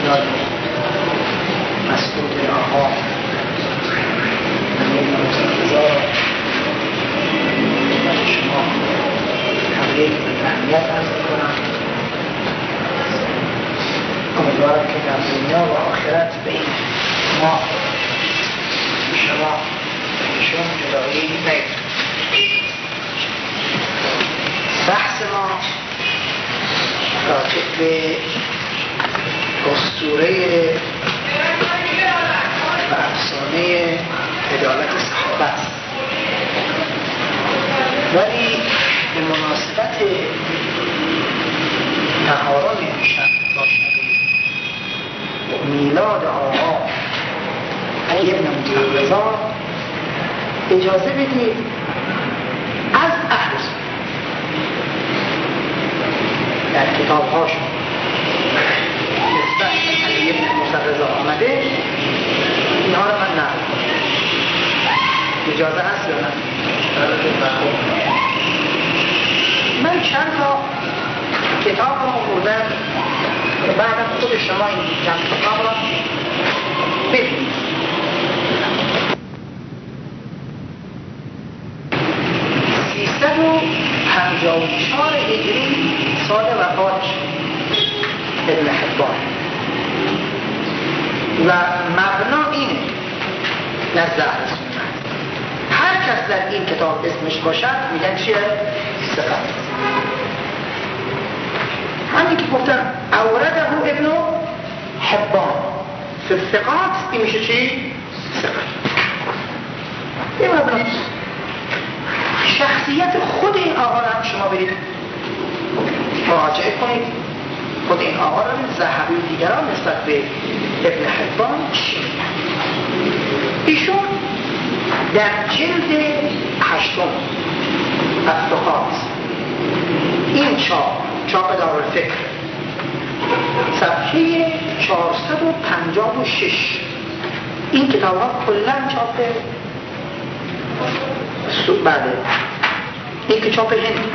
خدای مسئول آقا امیر مرتضی خدمت شما تبریک و تهنیت عرض می‌کنم. امیدوارم که در دنیا و آخرت به این ما شما ایشون جدایی نگید. بحث ما راجع به اسطوره و افسانه عدالت صحابه است، ولی به مناسبت تقارن امشب با میلاد آقا علی بن مرتضی اجازه بدید از اهل سنت در کتاب هاشون نسبت به علی بن مرتضی آمده اینها رو من نقل کنم. اجازه هست یا نه؟ من چند تا کتاب رو آوردم که بعدم خود شما این چند کتاب را ببینید. 354 هجری سال وفاتش ابن حبان و مبنا اینه نزد اهل سنت هر کس در این کتاب اسمش باشد میگن چیه؟ ثقه. همین که گفتم اورده ابن حبان فی الثقات این میشه چی؟ ثقه. این مبنا شخصیت خود این آقا رو هم شما برید مراجعه کنید. خود این آقا رو ذهبی و دیگران نسبت به ابن حبان چی میگن. ایشون در جلد 8 الثقات این چاپ دارالفکر صفحه 456 این کتاب ها کلن چاپ بله این که چاپ هند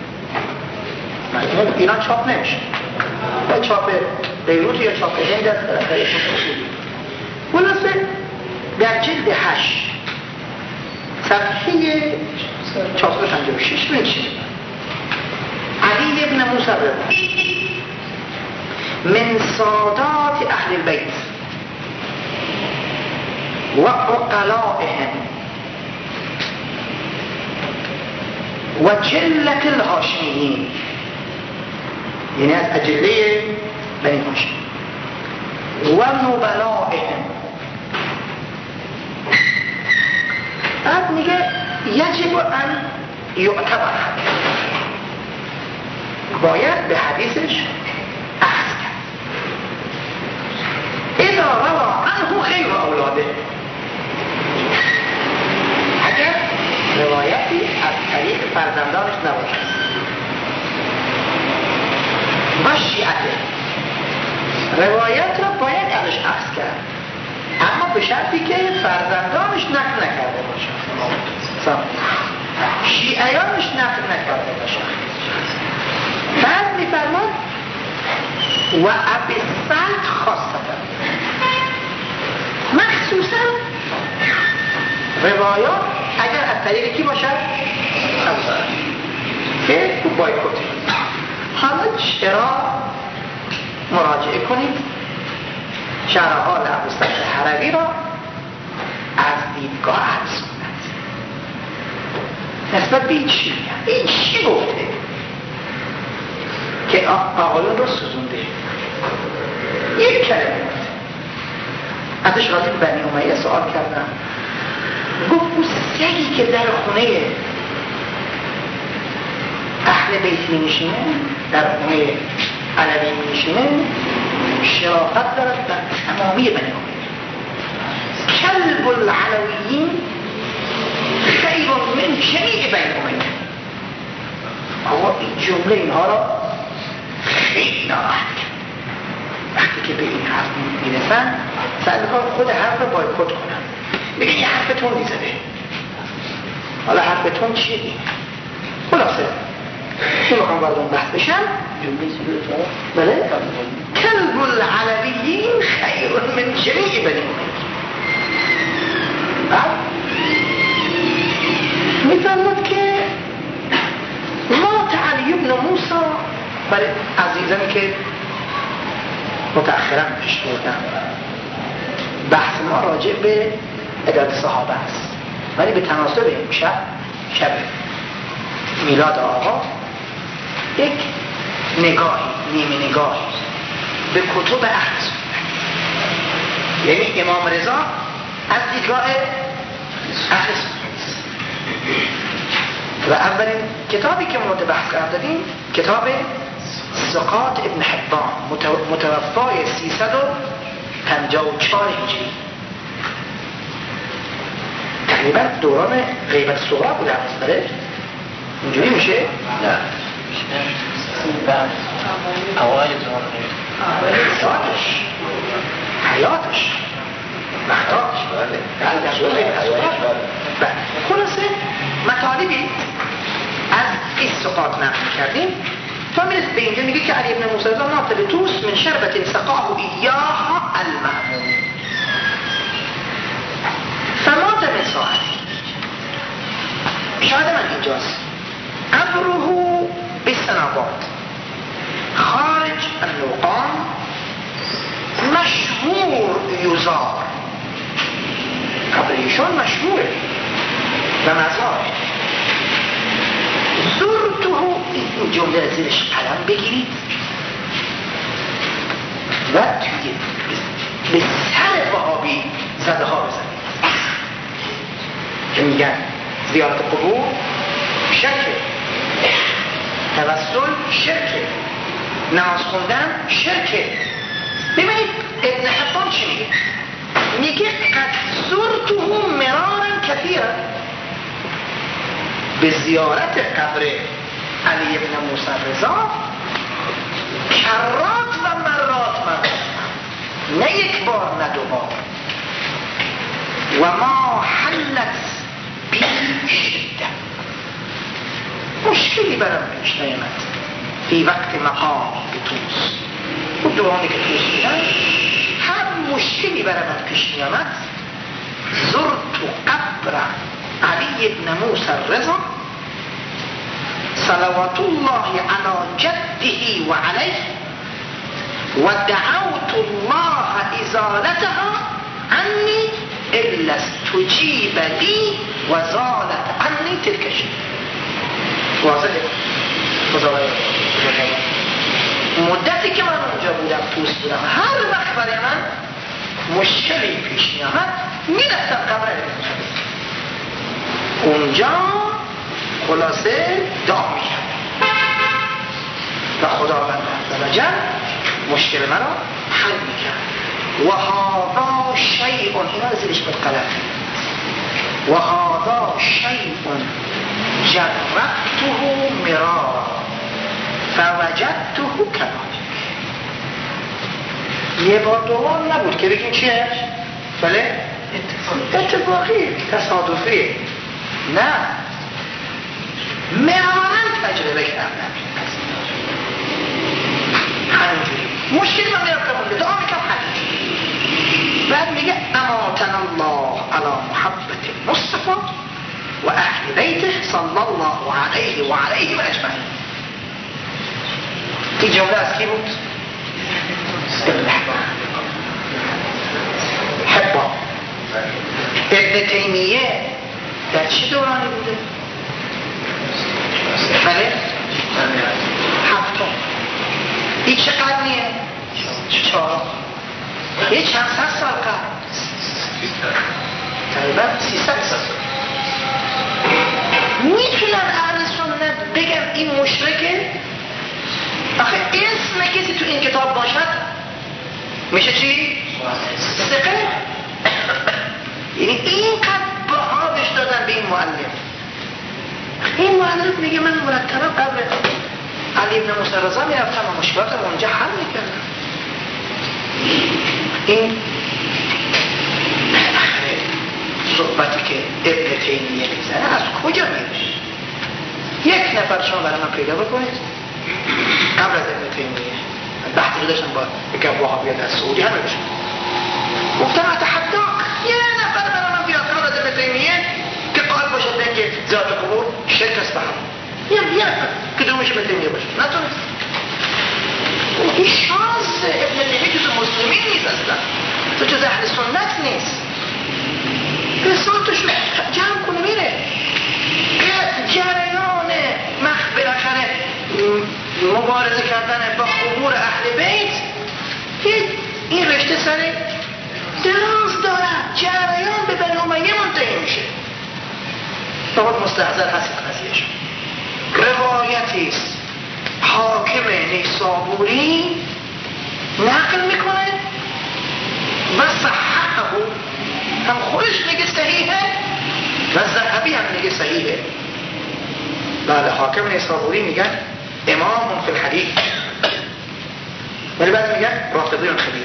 ایران چاپ نمیشه یا چاپ بیروت یا چاپ هند است در اخیرشون اصولی. خلاصه در جلد 8 صفحه 456 میشه علی ابن موسی من سادات اهل البیت و عقلائهم و جلت الهاشمیین، یعنی از اجله بنی هاشم و نبلائهم. بعد میگه یجب ان یعتبر باید به حدیثش اخذ کرد اذا روا عنه خیر اولاده اگر روایتی از طریق فرزندانش نباشد و شیعته روایت را باید ازش اخذ کرد اما به شرطی که فرزندانش نقل نکرده باشد شیعیانش نقل نکرده باشد. بعد میفرماد و ابی سلط خاصتا مخصوصا روایات اگر از طریق کی باشد ابوذر که بایکوت. حالا چرا مراجعه کنید شرح حال ابوذر حروی را از دیدگاه اهل سنت نسبت به این چی میگن. این چی گفته که آقایون رو سوزونده. یک کلمه ازش راجع به بنی امیه سوال کردم گفت اون سگی که در خونه اهل بیت می نشینه در خونه علوی می نشینه شرافت دارد در تمامی بنی امیه. کلب العلویین خیر من جمیع بنی امیه. آقا این جمله اینها را خیلی ناراحت کرد. وقتی که به این حرف میرسن سعی میکنن خود حرف رو بایکوت کنن. میگن یه حرف تندی زده. حالا حرف تند چیه؟ خلاصه میخوام وارد اون بحث بشم. بله کلب العلویین خیر من جمیع بنی امیه. میفرماد که مات علی بن موسی، برای عزیزانی که متأخرا پیش بردم بحث ما راجع به عدد صحابه است، ولی به تناسب امشب شب میلاد آقا یک نگاهی، نیمه نگاهی به کتب اهل سنت، یعنی امام رضا از دیدگاه اهل سنت. و اولین کتابی که مورد بحث قرار دادیم کتاب ثقات ابن حبان متوفای 354 هجری، تقریبا دوران غیبت صغرا بوده است. بله اینجوری میشه؟ نه اوایل دوران حیاتش مختارش خلاصه مطالبی از این ثقات نقل کردیم تا میرسید به اینجا میگه که علی بن موسی رضا مات بطوس من شربت سقاه ایاها المأمون فمات من ساعتی. شاهد من اینجاست. ابره بالسنابات خارج النوقان مشهور یزار، قبر ایشان مشهوره و مزار. زرته، این جمله زیرش قلم بگیرید و توی به سر وهابی زده ها بزنید که میگن زیارت قبور شرکه، توسل شرکه، نماز خوندن شرکه. ببینید ابن حبان چی میگه؟ میگه قد زرته مرارا کثیرا، به زیارت قبر علی ابن موسی رضا کرات و مرات من نه یک بار نه دو بار. و ما حلت بی شده، مشکلی برام پیش نیامد فی وقت مقام به توس، اون دورانی که توس بودن هر مشکلی برام پیش نیامد. زرت قبر علی ابن موسی رضا صلوات الله علی جده و علیه و دعوت الله ازالتها عنی الا استجیب لی و زالت عنی تلک شیء. واضحه؟ مدتی که من اونجا بودم توس بودم هر وقت برای من مشکلی پیش میامد میرفتم قبر اونجا خلاصه دعا میکرد و خداوند عزوجل مشکل منو حل میکرد. و هذا شیء، اینا رو زیرش بود قلم، و هذا شیء جربته مرارا فوجدته کذالک. یه بار دو بار نبود که بگیم چیه؟ بله؟ اتفاقی تصادفی نه، مرارا تجربه کردم همینجوری. مشکلی من میرفتم اونده دعا میکنم همینجوری. بعد میگه اماتنا الله علی محبت المصطفى و اهل بیته صلی الله علیه و علیه و اجمعین. این جمله از کی بود؟ ابن حبان. ابن تیمیه در چه دورانی بوده؟ بله؟ هفتم. این چه قرنیه؟ چهارم. یه چند صد سال قبل، تقریبا 300 سال. میتونن اهل سنت بگن این مشرکه؟ آخه اسم کسی تو این کتاب باشد میشه چی؟ ثقه. یعنی اینقدر بهادش دادن به این مؤلف. این مؤلف میگه من مرتبا قبل علی ابن موسی رضا میرفتم و مشکلاتم اونجا حل میکردم. این صحبتی که ابن تیمیه میزنه از کجا میاد؟ یک، یک نفر شما برای من پیدا بکنید قبل از ابن تیمیه بحثی رو داشتم با یک وهابی در سعودی همه بشم گفتم اتحداک یه نفر برای من بیاد قبل از ابن تیمیه که قائل باشه به اینکه زیارت قبور شرک است به هم یه نفر که دومش ابن تیمیه باشه نتونست این شانس ابن تیمیه جز مسلمین نیست اصلا تو جز اهل سنت نیست رسالتشو جمع کنه میره جریان بالاخره مبارزه کردن با قبور اهل بیت این رشته سره دراز دارد جریان به بنی امیه منتهی میشه فقط مستحضر هست قضیهش روایتی است حاکم نیسابوری نقل میکنه و صححه هم خودش میگه صحیحه و ذهبی هم میگه صحیحه بعد حاکم نیسابوری میگن امام فی الحدیث ولی بعد میگن رافضی خبیث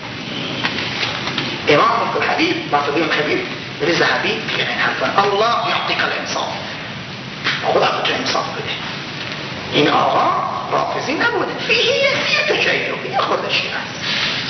امام فی الحدیث رافضی خبیث ولی ذهبی میگن این حرفان الله یعطیک الانصاف خدا به تو انصاف بده این آقا رافضی نبوده فیه یسیه تشیعی خودش هست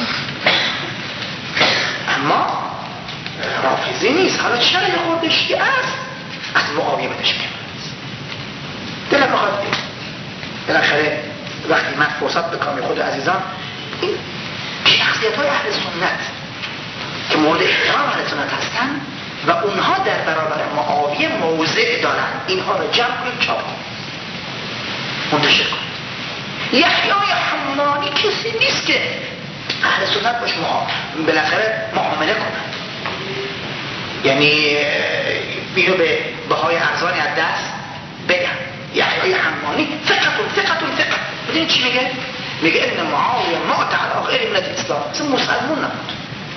اما رافضی نیست حالا چرا یه خورده شیعه است از معاویه بدش میاد دلم بخواد بید بالاخره وقتی من فرصت بکنم خود عزیزان این شخصیت های اهل سنت که مورد احترام اهل سنت هستن و اونها در برابر معاویه موضع دارن اینها رو جمع کنید چاپ منتشر کنید یحیای حمانی کسی نیست که اهل سنت باش بالاخره معامله کنن یعنی اینو به بهای ارزانی از دست بگم یحیای حمانی ثقة بدین چی میگه؟ میگه ان معاویه مات علی غیر ملت الاسلام اصلا مسلمون نبود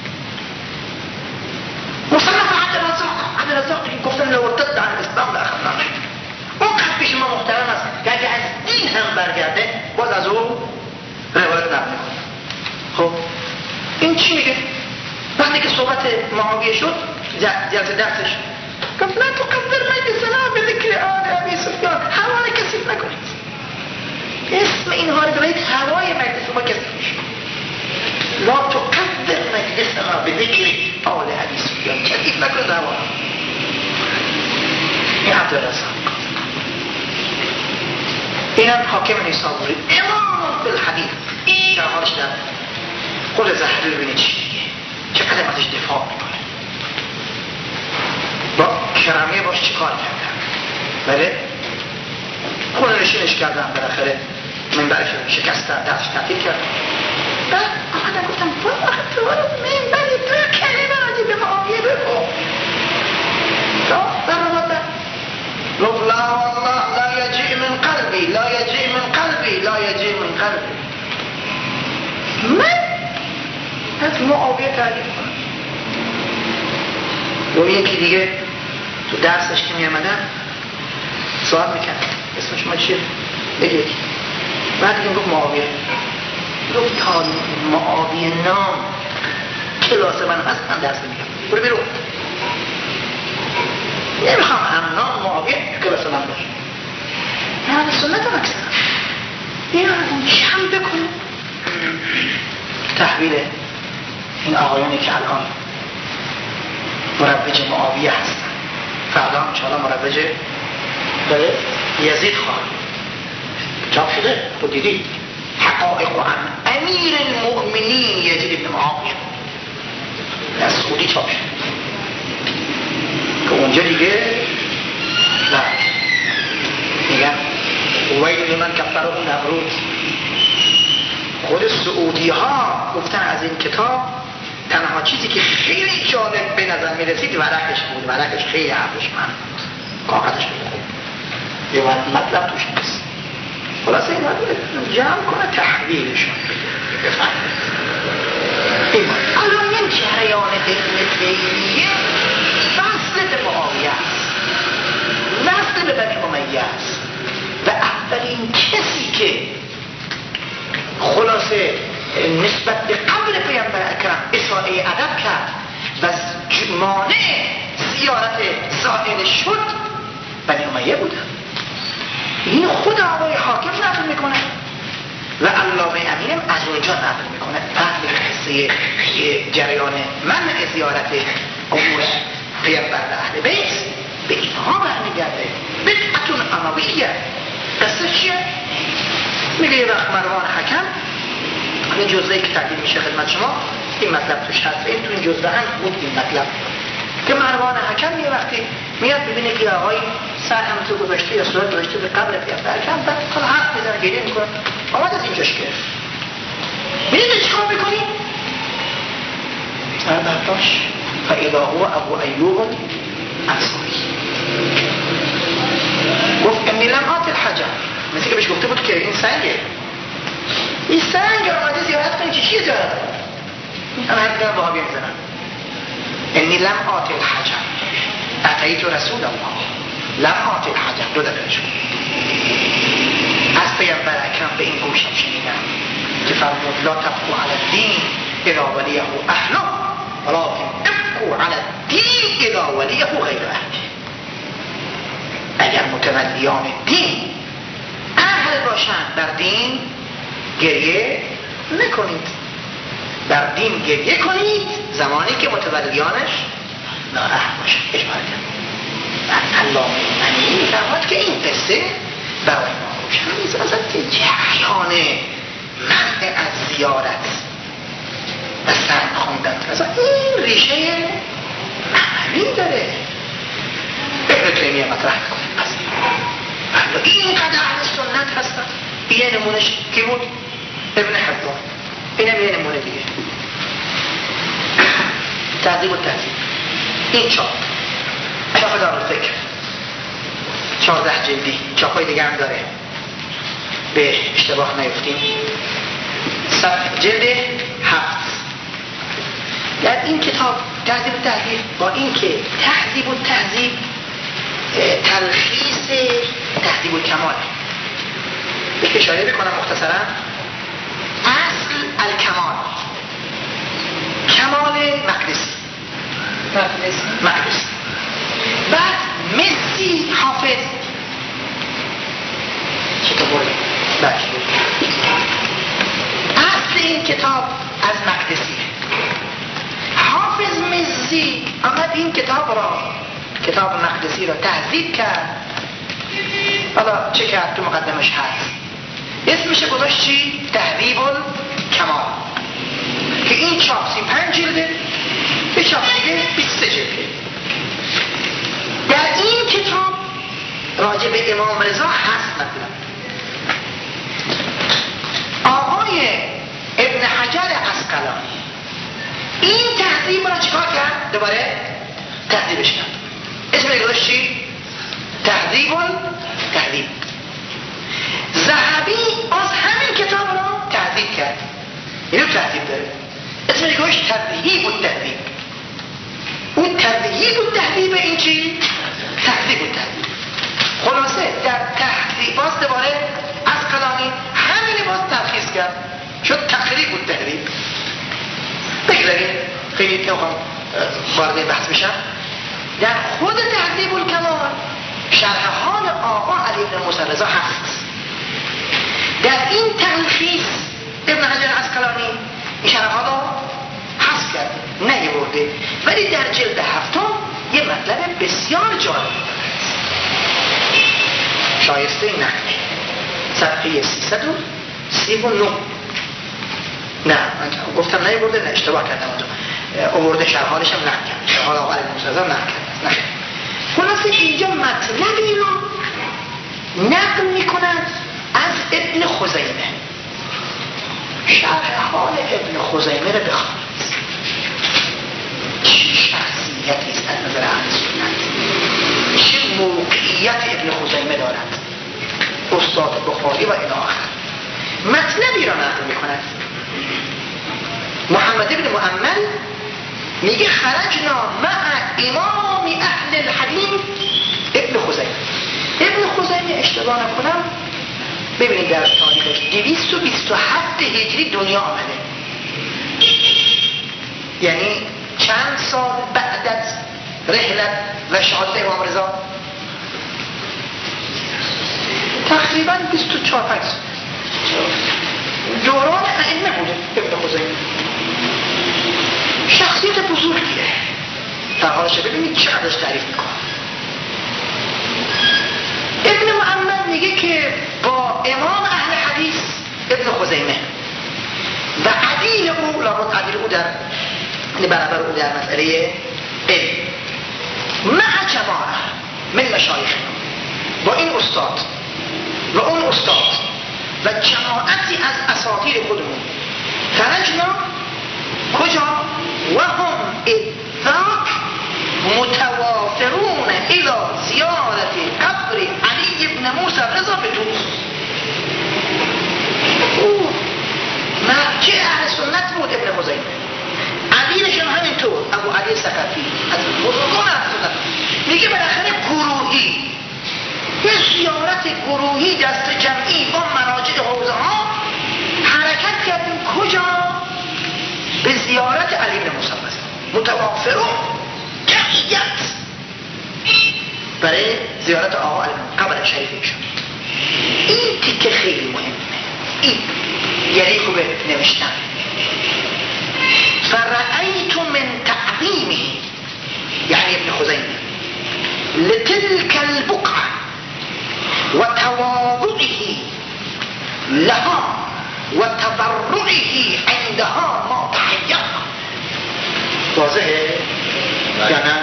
مصنف عبدالرزاق که گفتن لو ارتد عن الاسلام لاخذنا منه اون قد پیش ما محترم است که اگه از دین هم برگرده باز از او روایت نقل میکنه خب این چی میگه؟ وقتی که صحبت معاویه شد جلسه درسش گفت لا تقدر مجلسنا بذکر آل ابی سفیان هوای کثیف نکنید اسم اینها رو ببرید هوای مجلس ما کثیف میشه لا تقدر مجلسنا بذکر آل ابی سفیان کثیف نکنید هوا این عبدالرزاق اینم حاکم نیسابوری امام بالحدیث در حالش در خود زهبی ببینید چی میگه چقدر ازش دفاع میکنه با کرامه باش چی کار کردن بله خونه نشینش کردن بالاخره منبرش رو شکستن دستش تعطیل کردن بعد آمدن گفتم آخه تو منبر دو کلمه راجع به معاویه بگو در آمدن گفت لا والله لا یجیع من قلبی من از معاویه تعریف کنم اون یکی دیگه تو درسش که میامدن سوال میکرد اسم شما چیه؟ بگید بعد دیگه گفت معاویه گفت تا معاویه نام کلاس من هست من درس میگم برو بیرون نمیخوام هم نام معاویه کلاس من باشه نه سنت هم اکثر این جمع بکنه تحویل این آقایانی که الان مروج معاویه هستن فردا هم انشاءالله مروج بله یزید خواهد چاپ شده تو دیدی حقائق عن امیر المؤمنین یزید ابن معاویه در سعودی چاپ شده که اونجا دیگه نه میگن ویل لمن کفره نمرود خود سعودی ها گفتن از این کتاب تنها چیزی که خیلی جالب به نظر می رسید ورقش بود ورقش خیلی ارزشمند بود کاغذش بود یه مطلب توش نیست خلاصه این جمع کنه تحویلشون بفهمید الان این جریان ابن تیمیه وصل به معاویه است وصل به بنی امیه است و اولین کسی که خلاصه نسبت به قبر پیامبر اکرم اساءه ادب کرد و مانع زیارت زائر شد بنی امیه بودن این خود آقای حاکم نقل میکنه و علامه امینم از اونجا نقل میکنه. فهم قصه جریان منع زیارت قبور پیغمبر اهل بیت به اینها برمیگرده. بدعتون امویه. قصه چیه؟ میگه یه وقت مروان حکم، این جزوهی که تقدیم میشه خدمت شما، این مطلب توش هست، این تو این جزوه هم بود این مطلب که مروان حکم یه وقتی میاد ببینه که آقای سرم تو گذاشته یا صورت گذاشته به قبل پیغمبر حکم، بعد حالا حرف میزنه گریه میکنه، آمد از اینجاش گرفت. میدونی چیکار میکنی؟ برداشت فاذا هو ابو ایوب انصاری گفت انی لم آت الحجر، مثل که بهش گفته بود که این سنگه، این سنگ آمده زیارت کنی، چیه زیارت کنی؟ همه حد دیگر وهابی میزنن. انی لم آت الحجر اتیت رسول الله لم آت الحجر. دو دفعه شد از پیغمبر اکرم به این گوشم شنیدم که فرمود لا تبقوا علی الدین اذا ولیه اهله ولكن ابقوا علی الدین اذا ولیه غیر اهله. اگر متولیان دین اهل باشند در دین گریه نکنید، در دین گریه کنید زمانی که متولیانش نااهل باشند. اجماع کرد علامه امینی می‌فرماید که این قصه برای ما روشن می‌سازد که جریان منع از زیارت و سنگ خواندن این ریشه معنوی داره. ابن تیمیه مطرح می‌کنه پس اینقدر اهل سنت هستن. یه نمونش کی بود؟ ابن حبان. اینم یه نمونه دیگه. تهذیب التهذیب این چاپ دارالفکر 14 جلدی، چاپای دیگه هم داره به اشتباه نیفتیم. جلد 7. در این کتاب تهذیب التهذیب با این که تهذیب التهذیب تلخیص تهذیب الکمال به اشاره بکنم مختصرا. اصل الکمال کمال مقدسی بعد مسی حافظ چطور اصل این کتاب از مقدسی. حافظ مسی آمد این کتاب مقدسی را تهذیب کرد. حالا چه کرد تو مقدمش هست، اسمش گذاشت چی؟ تهذیب الکمال که این چاپ 35 جلده، به چاپ دیگه 23 جلده. در این کتاب راجع به امام رضا هست مطلب. آقای ابن حجر عسقلانی این تهذیب را چکار کرد؟ دوباره تهذیبش کرد. اسمش گذاشت چی؟ تهذیب التهذیب. ذهبی از همین کتاب را تهذیب کرد، اینو تهذیب داره، اسمش گوش تذهیب التهذیب. اون تذهیب التهذیب این چی؟ تهذیب التهذیب. خلاصه در تهذیب باز دوباره عسقلانی همین باز تلخیص کرد، شد تقریب التهذیب. بگذاریم خیلی نمیخوام وارد بحث بشم. در خود تهذیب الکمال شرح حال آقا علی بن موسی رضا هست. در این تلخیص ابن حجر عسقلانی این شرح حالا حذف کرده، نیاورده، ولی در جلد 7 یه مطلب بسیار جالب شایسته نقله. صفحه 339. نه من گفتم نیاورده، نه اشتباه کردم آورده، شرح حالش هم نقل کرد، شرح حال آقا علی بن موسی رضا نقل کرد. خلاصه اینجا مطلبی رو نقل میکنند از ابن خزیمه. شرح حال ابن خزیمه رو بخوانید. چه شخصیتی است از نظر اهل سنت، چه موقعیت ابن خزیمه دارد، استاد بخاری و الی آخر. مطلبی را نقل میکند. محمد ابن مؤمل میگه خرجنا مع امام اهل الحدیث ابن خزیمه. ابن خزیمه اشتباه نکنم ببینید در تاریخش 227 هجری دنیا آمده، یعنی چند سال بعد از رحلت و شهادت امام رضا. تقریبا 24 سال دوران ائمه بوده ابن خزیمه. شخصیت بزرگیه. فرهاشه ببینید چقدرش تعریف میکنه. ابن محمد میگه که با امام اهل حدیث ابن خزیمه و عدیل او، لابد عدیل او در برابر او در مسئله علم، مع جماعه من مشایخ، با این استاد و اون استاد و جماعتی از اساطیر خودمون خرجنا کجا و هم اذاک متوافرون الى زیارت قبر علی ابن موسی رضا به توس. او مرجع اهل سنت بود ابن خزیمه. علیشون همینطور ابو علی ثقفی از بزرگان اهل سنت. میگه بالاخره گروهی، یه زیارت گروهی دست جمعی با مراجع حوزه ها حرکت کردیم کجا؟ به زیارت علی بن موسی متوافرون جمعیت برای زیارت آقا علی بن قبر شریف ایشون. این تیکه خیلی مهمه. این یعنی خوبه نوشتن فرأیت من تعظیمه یعنی ابن خزیمه لتلك البقعه وتواضعه لها وتبرعه عندها ما تحيّا. واضحه یا نه؟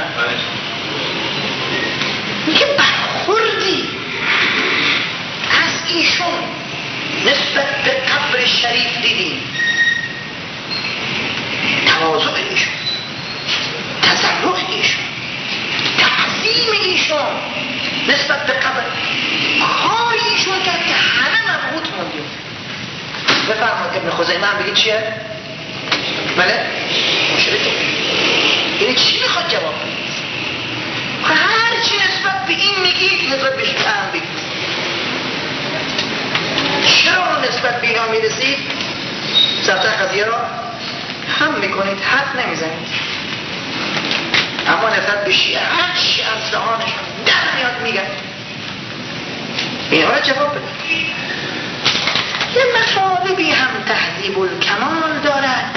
میگه برخوردی از ایشون نسبت به قبر شریف دیدیم، تواضع ایشون، تضرع ایشون، تعظیم ایشون نسبت به قبر، کاری ایشون کرد که همه مبهوت موندیم. بفرمایید ابن خزیمه هم بگید چیه؟ بله؟ مشرکه. یعنی چی میخواد جواب بدید؟ هر چی نسبت به این میگید نسبت به شیعه هم بگید. چرا نسبت به اینا میرسید؟ سبت قضیه را هم میکنید، حد نمیزنید. اما نسبت به شیعه هر چی از دهانشون در میاد میگن. اینها را جواب بدید. یه مطالبی هم تهذیب الکمال دارد،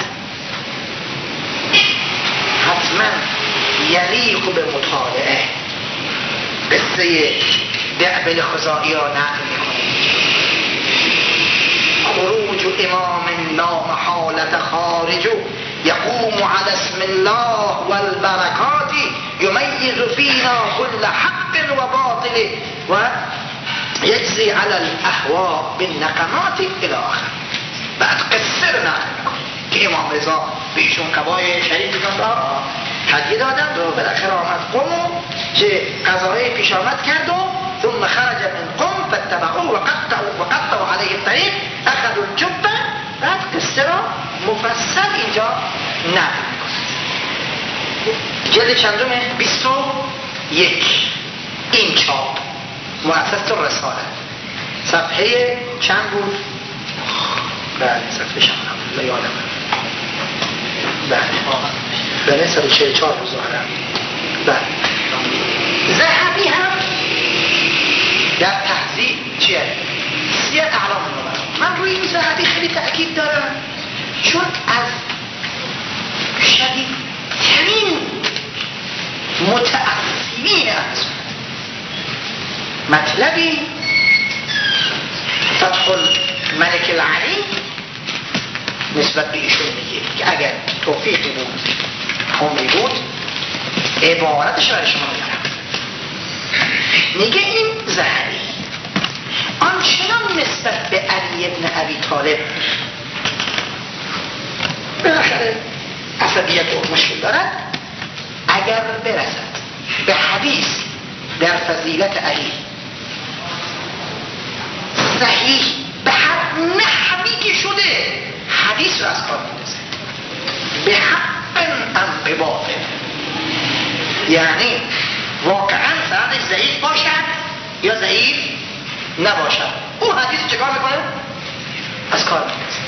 حتما یلیق به مطالعه. قصه دعبل خزائی را نقل میکنه. خروج امام لا محالة خارج يقوم على اسم الله والبركات يميز فينا كل حق وباطل ويجزي على الاهواء بالنقمات الى آخر. بعد قصه رو نقل میکنه که امام رضا به ایشون قبای شریفتان را هدیه دادند و بالاخره آمد قم که قضاهای پیش آمد کرد و ثم خرج من قم فاتبعوه وقطعوا عليه الطريق اخذوا الجبه. بعد قصه را مفصل اینجا نقل میکنه. جلد چندمه؟ 21 این چاپ مؤسسه الرساله صفحه چند بود؟ بله صفحه شما یادم بله 144 روز ظاهرا. بله ذهبی هم در تهذیب چیه؟ سیر اعلام النبلا. من روی این ذهبی خیلی تأکید دارم چون از شدیدترین متأثرین از مطلبی فتح الملک العلی نسبت به ایشون میگه که اگر توفیقی بود عمری بود عبارتش برای شما میارم. میگه این ذهبی آنچنان نسبت به علی ابن ابی طالب بالاخره عصبیت و مشکل دارد، اگر برسد به حدیث در فضیلت علی صحیح به هر نحوی که شده حدیث را از کار میندازه، به حق ام به باطل، یعنی واقعا سندش ضعیف باشد یا ضعیف نباشد، او حدیث چکار میکنه؟ از کار میندازه.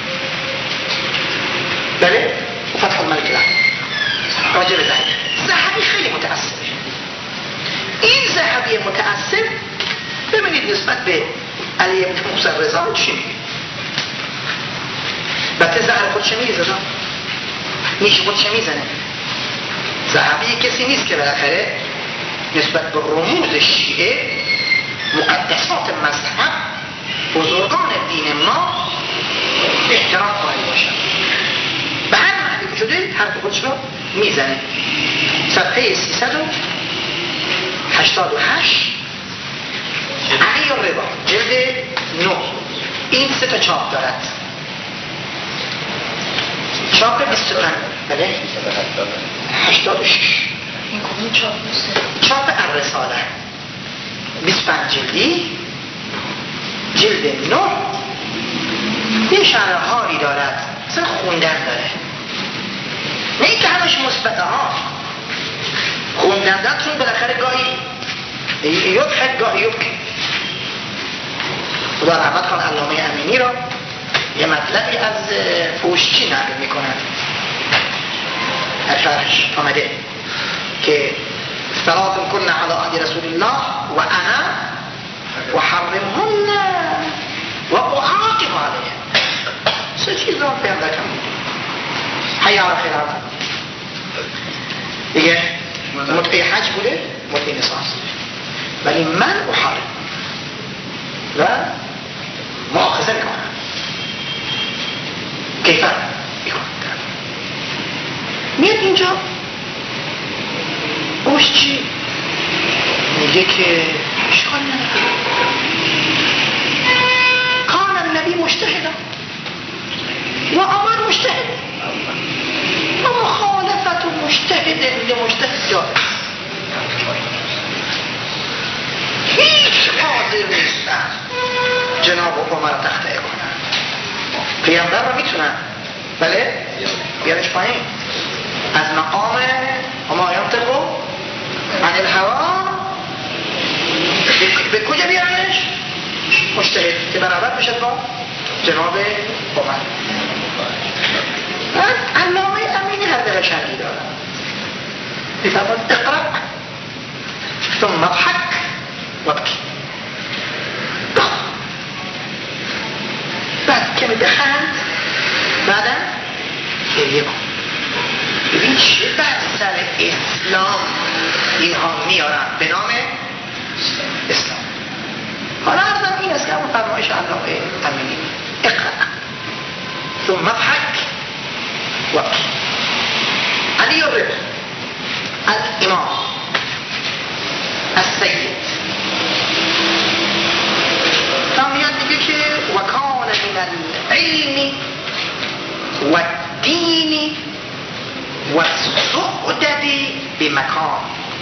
بله؟ فتح الملک العلی راجع به ذهبی خیلی متأثره. این ذهبی متأثر ببینید نسبت به علی ابن موسی رضا چی میگه؟ بطه زهر خودش میزنه نیش خودش میزنه. ذهبی کسی نیست که بالاخره نسبت به رموز شیعه، مقدسات مذهب، بزرگان دین ما احترام قائل باشد. به هر محلی که شده حرف خودش رو میزنه. صفحه 388 علی الرضا جلد 9. این 3 تا چاپ دارد. چاپ 25 بله 86 این کدوم چاپ نیست؟ چاپ الرساله 25 جلدی جلد 9. یه شرحهایی دارد، اصلا خوندن داره، نه اینکه همش مثبته ها. خوندندتون بالاخره گاهی یضحک گاهی یبکی. خدا رحمت کن علامه امینی را یه مطلبی از پوشچی نقل میکنن، در شرحش آمده که ثلاث کن علی عهد رسول الله و انا و حرمهن و اعاقب علیهم. 3 چیز را پیامبر کم حیا را خیر عمل دیگه. متعه حج بوده، متعه نساس، ولی من احارب و مؤاخذه میکنم. کیفر میکنم میاد اینجا گوش چی میگه که اشکال نداره کان النبی مجتهدا و عمر مجتهد و مخالفت مجتهد لمجتهد جائز. هیچ قادر نیستن جناب عمر تخطئه کنن. پیامبر رو میتونن بله بیارش پایین از مقام وما ینطق عن الهوا به کجا بیارش؟ مجتهد که برابر بشه با جناب عمر. علامه امینی هر دقیقه چندی داره بفرماد اقرأ ثم اضحك وابکی. بعد کمی بخند بعدا گریه کن. ببین چه بر سر اسلام اینها میارن به نام اسلام. حالا ارزم این اسلام فرمایش علامه امینی اقرأ ثم اضحك وابکی. علی الرضا الامام السید فهمیاد میگه که وکان من العلم و الدین و السعدد بمکان.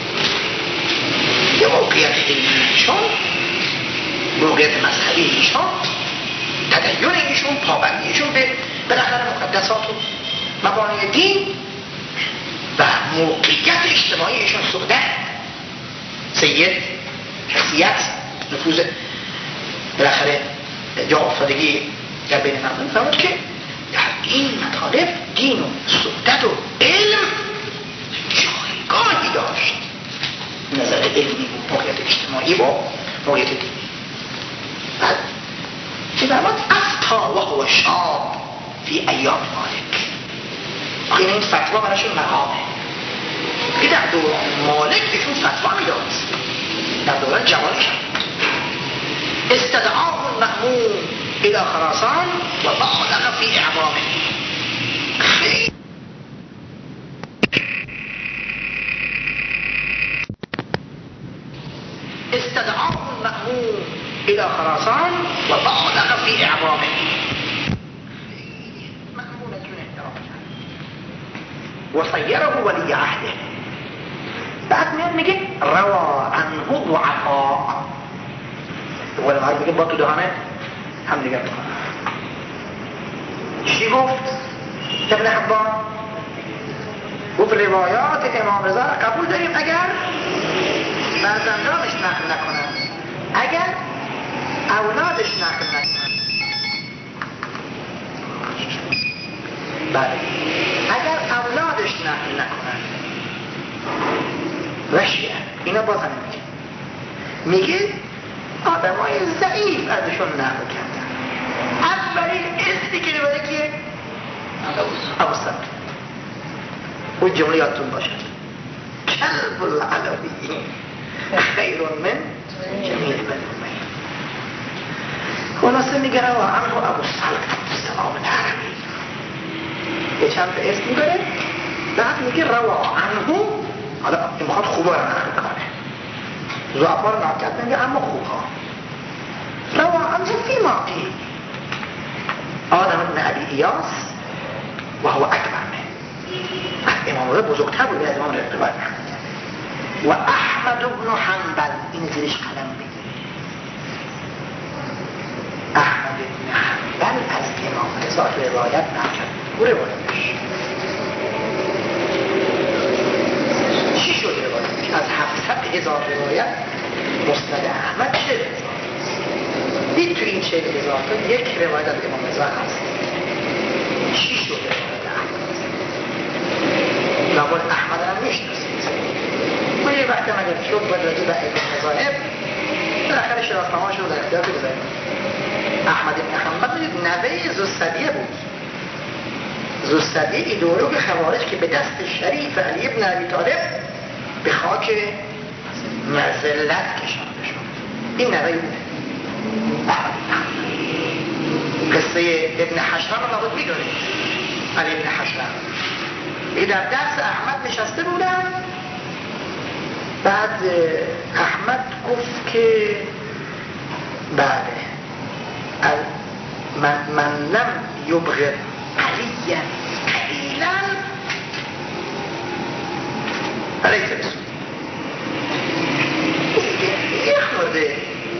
یه موقعیت علمیشون، موقعیت مذهبیشون، تدینیشون، پابندیشون به بالاخره مقدسات و مبانی دین و موقعیت اجتماعیشون سعدد سید حیثیت نفوذ بالاخره جا افتادگی در بین مردم فرمود که در این مطالب دین و سعدد و علم جایگاهی داشت. نظر علمی و موقعیت اجتماعی و موقعیت دینی. بعد که فرمود افتا و هو شاب فی ایام مالک. آخه این فتوا براشون مقامه که در دوران مالک بهشون فتوا میداد، در دوران جوانش استدعاه المأمون الى خراسان و بالغ فی اعظامه. استدعاه المأمون الى خراسان و بالغ فی اعظامه. مأمونتون احترام و صیره ولی عهده. بعد میگه روا عنه ضعفاء. اول ما میگه با تو دهانه هم دیگر میکنه. چی گفت ابن حبان؟ گفت روایات امام رضا را قبول داریم اگر فرزندانش نقل نکنن، اگر اولادش نقل نکنن. بله اگر اولادش نقل نکنن و شیعه اینا باز هم میگه آدمای ضعیف ازشون نقل کردن. اولین اسمی که برای کیه؟ ابو سعد. اون جمله یادتون باشد کلب العلوی خیر من جمیل بنی امیه. خلاصه میگه و عنه ابو سلط سلام العربی یه چند تا اسم میبره، بعد میگه روا عنه. حالا این میخواد خوبه رو نقل کنه، ضعفا رو نقل کرد نمیگه اما خوبه. روا عنه فی ما قیل آدم ابن ابی ایاس و هو اکبر من امام رضا بزرگتر بوده از امام رضا روایت نقل کرد. و احمد بن حنبل این زیرش قلم بگیره، احمد بن حنبل از امام رضا روایت نقل کرد. او روایتش چی شد؟ روایتش از 700,000 روایت مسند احمد 40,000. دید تو این 40,000 تا یک روایت از امام رضا هست. چی شد روایت احمد؟ لابد احمد هم میشناسید. ما یه وقت مگر شد باید راجع به علم مذاهب بالاخره شناسنامه شد در اختیار بگذاریم. احمد بن حنبل نوه زوستدیه بود. زوستدیه ایدئولوگ خوارج که به دست شریف علی ابن ابی طالب به خاک مذلت کشانده شد. این نوه بوده احمد بن حنبل. قصه ابن حشرم رو لابد میدونید. علی ابن حشرم که در درس احمد نشسته بودن، بعد احمد گفت که بله من لم یبغض علیا قلیلا فلیس بسنی. یه خورده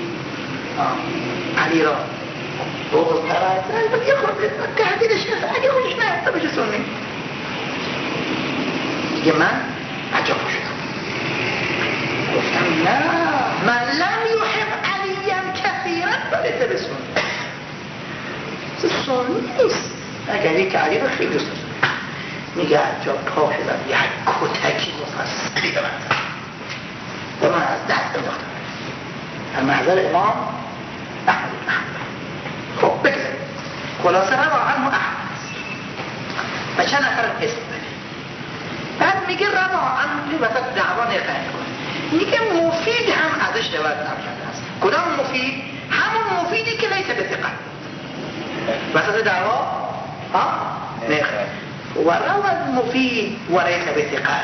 علی را بغض نرد، یه خورده تهدیدش نست، اگه خوش نهسته بشه سنی. دیگه من عجب شدم، گفتم نه من لم یحب علیم کثیرا فلیس بسنی. سنی نیست اگر یک علی رو خیلی دوست داشت. میگه عجب پا شدم یک کتکی مفصلی به من زد و من از دست انداختم در محضر امام احمد بن حنبل. خب بگذاریم خلاصه روا عنه احمد و چند نفر اسم بده. بعد میگه روا عنه وسط دعوا نقل کنه، میگه مفید هم ازش روایت نکرده است. کدام مفید؟ همون مفیدی که لیس بثقه. وسط دعوا نقل و روا المفید و لیس بثقه.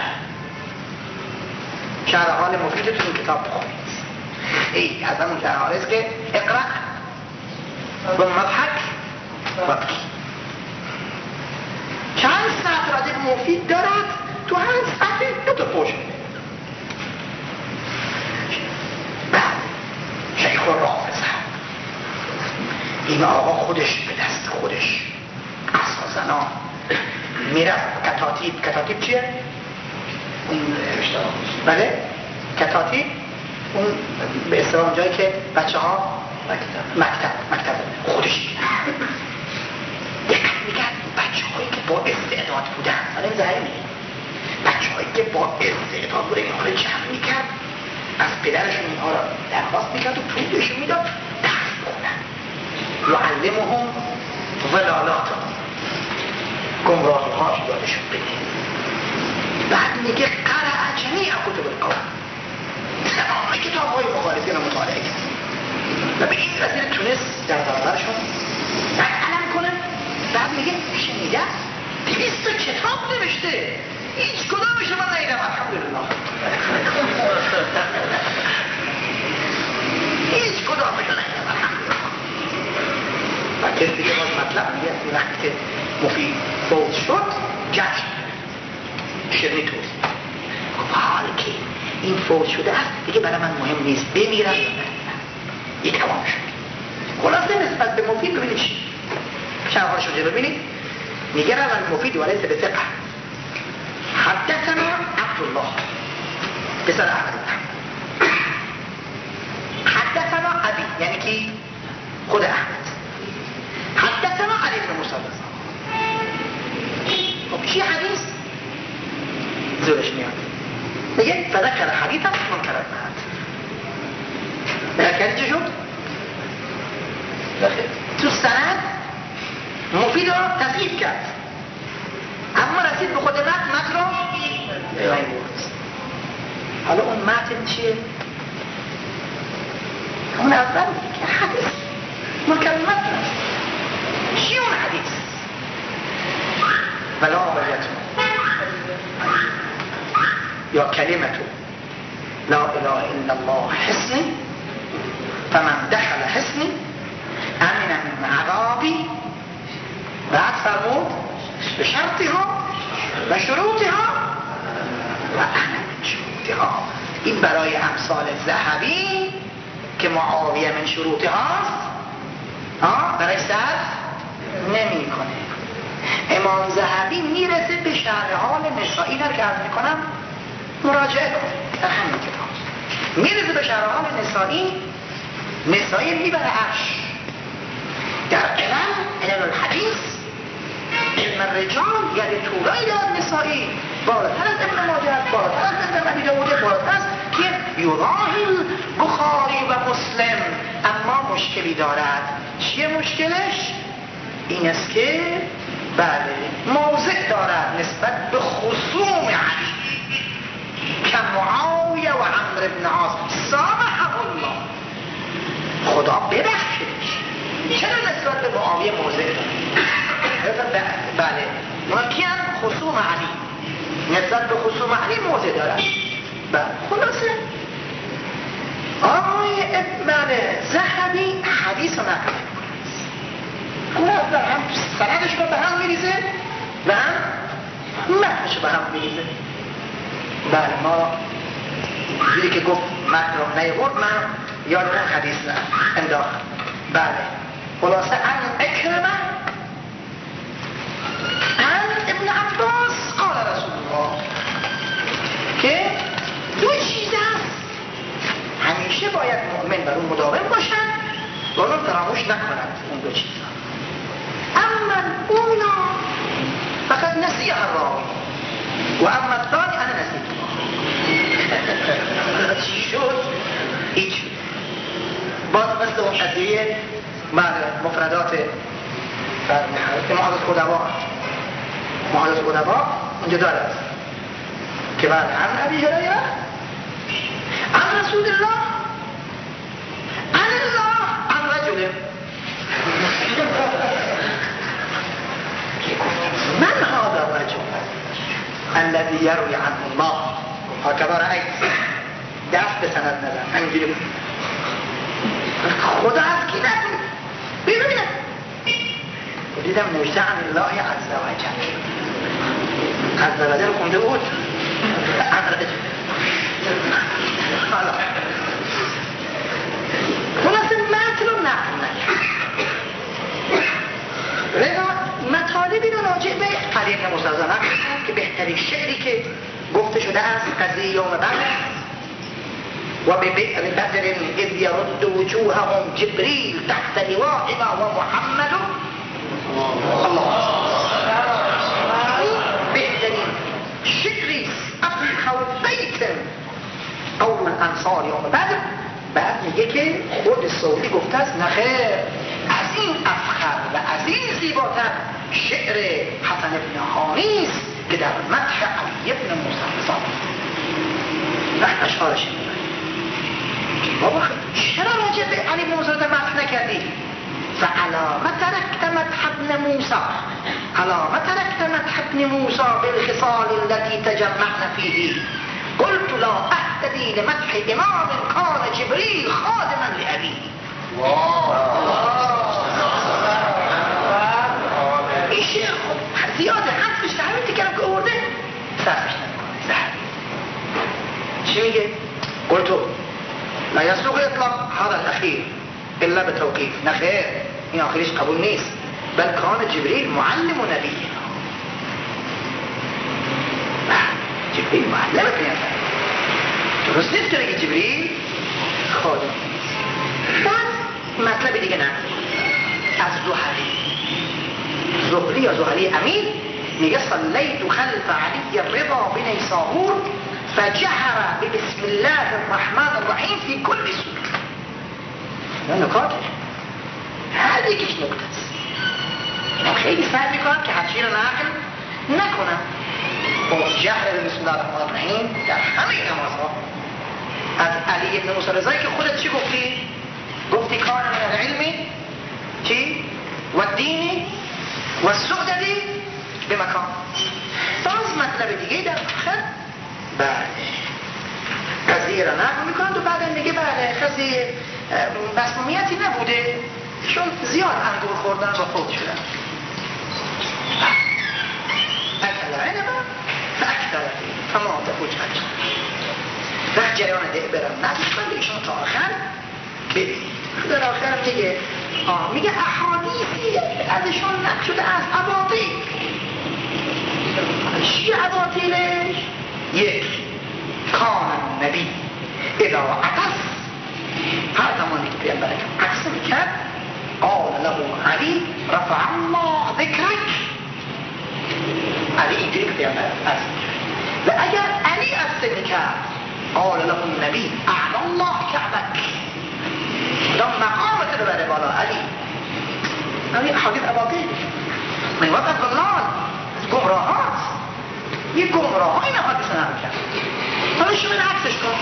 شرح حال مفید تو این کتاب بخونید. ای از همون شرح حال است که اقرأ و مضحک و بکی. چند سطر راجع به مفید دارد، تو هر سطری دو تا پشت میده. بعد شیخ الرافضه این آقا خودش به دست خودش اساسا میرفت کتاتیب چیه؟ اون بله کتاتیب اون به اصطلاح اونجایی که بچه ها مکتب خودش دقت میکرد بچه هایی که با استعداد بودن، من این ظاهر میگه بچه هایی که با استعداد بودن اینها رو جمع میکرد، از پدرشون اینها رو درخواست میکرد و پولشون میداد درس بخونن. یعلمهم ولالاتهم، گمراهی هاش یادشون بده. بعد میگه قرأ جمیع کتب القوم، تمام کتاب های مخالفین رو مطالعه کرد و به این وسیله تونست در برابرشون علم کنه. بعد میگه شنیدم 200 کتاب نوشته، هیچ کدامش من ندیدم الحمدلله. هیچ کدامش ندیدم الحمدلله. و کسی که باز مطلب میگه وقتی که مفید فوت شد جشن شیرینی توست. خب حال که این فوت شده است دیگه برای من مهم نیست بمیرم یا نمیرم، این تمام شد. خلاصه نسبت به مفید ببینید چی شرحالش رو ببینید. میگه روان مفید و لیس بثقه. حدثنا عبدالله پسر احمد بن حنبل، حدثنا ابی یعنی کی؟ خود احمد. حدثنا علی بن موسی الرضا. خب چی حدیث؟ زورش میاد میگه فذکر حدیثا منکر السند. ذکر چی شد؟ تو سند مفید رو تضعیف کرد، اما رسید به خود متن رو نیورد. حالا اون متن چیه؟ اون اول که حدیث مکلمت است. چی اون حدیث؟ ولا آیتون یا کلمتون لا اله الا الله حصنی فمن دخل حصنی امن من عذابی. بعد فرمود به شرطها و شروطها و انا من شروطها. این برای امثال ذهبی که معاویه من شروطهاست برای صرف نمی کنه. امام ذهبی میرسه به شرح حال نسائی در که عرض میکنم مراجعه کنه در همین کتاب. میرسه به شرح حال نسائی میبره عرش در علم الحدیث علم الرجال یعنی طولایی دار نسائی بالاتر از ابن ماجه، بالاتر از ابن ابی داود، بالاتر از که یراهی بخاری و مسلم. اما مشکلی دارد. چیه مشکلش؟ این است که بله موضع دارد نسبت به خصوم علی که معاویه و عمرو بن عاص سامحه الله، خدا ببخشش. چرا نسبت به معاویه موضع دارد؟ بله ممکن خصوم علی نسبت به خصوم علی موضع دارد. بله خلاصه آقای ابن ذهبی حدیث رو نقل اون اول هم سندش رو به هم میریزه و هم متنش رو به هم میریزه. بله ما جوری که گفت متن رو نیورد من یاد اون حدیث انداخت. بله خلاصه ان اکرمه ان ابن عباس قال رسول الله که دو چیز هست همیشه باید مؤمن بر اون مداوم باشد و اون فراموش نکند. اون دو چیز اما اونا فقط نسیه الراوی و اما الثانی انا نسیت. چی شد؟ هیچ. باز مثل اون قضیه مفردات معاذ خدوا اونجا دارد که بعد عن ابی هریره عن رسول الله عن الله عن رجل من هذا الرجل الذي يروي عن الله هكذا رأيت دست به سند نزن همینجوری خدا هست که نکن ببینم دیدم نوشته عن الله عز و جل عز و جل خونده بود عن رجل. حالا خلاصه متن رو نقل نکرد. مطالبی رو راجع به علی بن موسی نقل که بهترین شعری که گفته شده است قضیه یوم بدر و به بئر بدر اذ یرد وجوههم جبریل تحت لوائنا و محمد الله. بهترین شعری افخر بیت قول الانصار یوم بدر. بعد میگه که خود سعودی گفته است نخیر از این افخر و از این زیباتر شعر حسن ابن حامی است که در مدح علی ابن موسی صاحب نه اشعارش بابا چرا راجع به علی ابن موسی مدح نکردی؟ فعلامه ترکت مدح ابن موسی علامه ترکت مدح ابن موسی بالخصال التي تجمعنا فيه قلت لا اهتدي لمدح امام كان جبريل خادما لابيه. این شعر زیاده حدفش در همین تکرم که آورده صرفش نمیکنه. چی میگه؟ قلتو لا يصلح اطلاق هذا الاخير الا بتوقيف. نخیر این آخرش قبول نیست. بل كان جبريل معلم نبيه. جبريل معلم پیامبر. درست نیست که جبريل خادم. بعد مطلب دیگه نه از زهری یا زهری امین میگه صلیت خلف علی الرضا بنیسابور فجهر ببسم الله الرحمن الرحیم فی کل سور. نه نکاته هر یکیش نکته است. اینم خیلی سعی میکنم که هرچی رو نقل نکنم. با جهر بسم الله الرحمن الرحیم در همه نمازها از علی بن موسی رضایی که خودت چی گفتی؟ گفتی کان من العلم چی؟ و دینی و سعددی به مکان. باز مطلب دیگه در آخر بله قضیه را نقل میکنند و بعد میگه بله قضیه مسمومیتی نبوده چون زیاد انگور خوردن و فوت شدن. اکل عنبا فاکثر فیه فما تفوت فجر. وقت جریان برم نزد کنید ایشون تا آخر ببینید. در آخر میگه احادیثی ازشون نقل شده از اباطیل. چی اباطیلش؟ یک کان نبی اذا عطس، هر زمانی که پیامبر عطس میکرد قال له علی رفع الله ذکرک. علی اینجوری که پیامبر عطس میکرد و اگر علی عطس میکرد قال له النبی اعلی الله کعبک. خدا مقامت رو بره بالا علی. این حدیث اباطیل من وقت ضلال گمراهات، یه گمراه ها این حدیث نقل کرد. حالا شما این عکسش کن.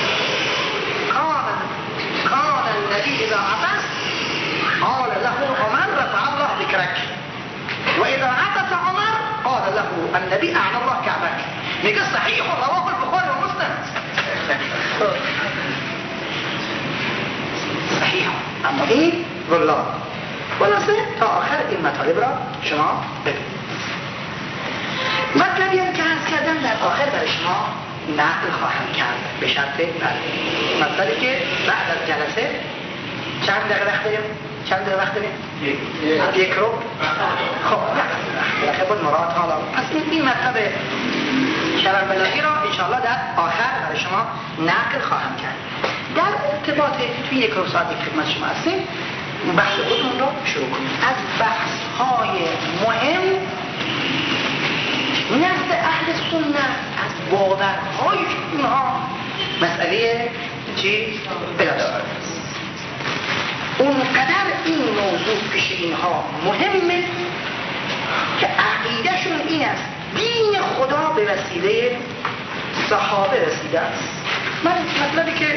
کان النبی اذا عطس قال له عمر رفع الله ذکرک و اذا عطس عمر قال له النبی اعلی الله کعبک. میگه صحیح رواه البخاری و مسلم. صحیح اما این والله خلاصه تا آخر این مطالب را شما ببینید. مطلبی هم که عرض کردم در آخر برای شما نقل خواهم کرد به شرط مطلبی که بعد از جلسه چند دقیقه وقت داریم؟ چند دقیقه وقت داریم؟ یک رو؟ خب بالاخره بود مراد حالا. پس این مطلب شرم بلاغی را انشاءالله در آخر برای شما نقل خواهم کرد. در ارتباط توی یک رو ساعتی خدمت شما هستیم بحث خودمون رو شروع کنیم. از بحث های مهم نزد اهل سنت از باورهای اونها مسئله چی؟ بلادار اونقدر این موضوع پیش اینها مهمه که عقیدهشون این است دین خدا به وسیله صحابه رسیده است. من مطلبی که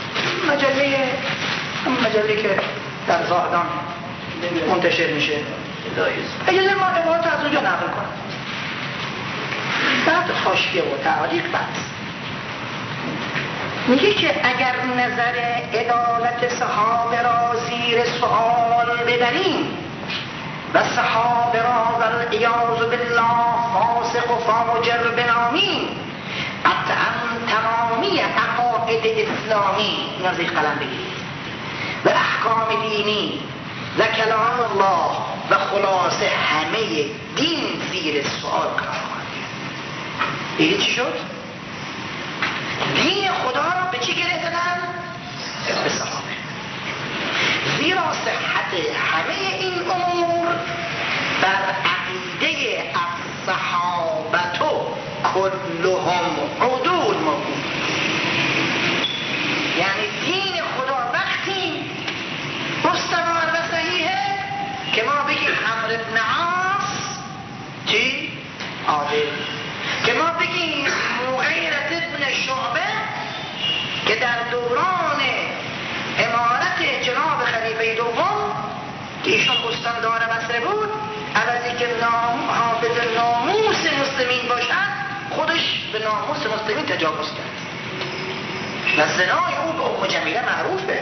مجله که در زاهدان منتشر میشه اجازه ما عبارت از اونجا نقل کنم. بعد حاشیه و تعلیق بحث میگه که اگر نظر عدالت صحابه را زیر سؤال ببریم و صحابه را والعیاذ بالله فاسق و فاجر بنامیم قطعا تمامی عقاید اسلامی نزدیک قلم بگیرید و احکام دینی و کلام الله و خلاصه همه دین زیر سؤال قرار خواهد گرفت. دیگه چی شد؟ دین خدا را به چی گره دادن؟ به صحابه. زیرا صحت همه این امور بر عقیده الصحابة كلهم عدول موجود. یعنی دین خدا وقتی مستمر و صحیحه که ما بگیم عمرو بن عاص چی؟ عادل، که ما بگیم مغیرة بن شعبه که در دوران امارت جناب خلیفه دوم که ایشون استاندار بصره بود عوضی که حافظ ناموس مسلمین باشد خودش به ناموس مسلمین تجاوز کرد و زنای او به ام جمیله معروفه.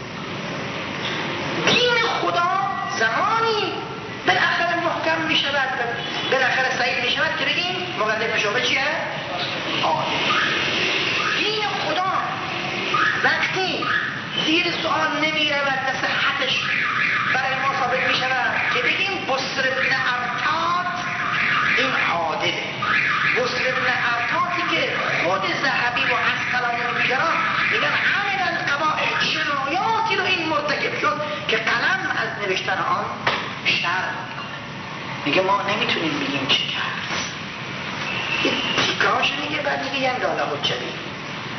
دین خدا زمانی بالاخره محکم می شود بالاخره صحیح می شود که بگیم مغیرة بن شعبه چیه؟ دین خدا وقتی زیر سؤال نمی رود و صحتش برای ما ثابت می شود که بگیم بصر بن ارتاد این عادله. بصر بن ارتادی که خود ذهبی و عسقلانی و دیگران میگن عمل القبائح جنایاتی رو این مرتکب شد که قلم از نوشتن آن شرم میگه ما نمیتونیم بگیم چه کرد. تیکاش میگه بعد میگه یم داله حجبی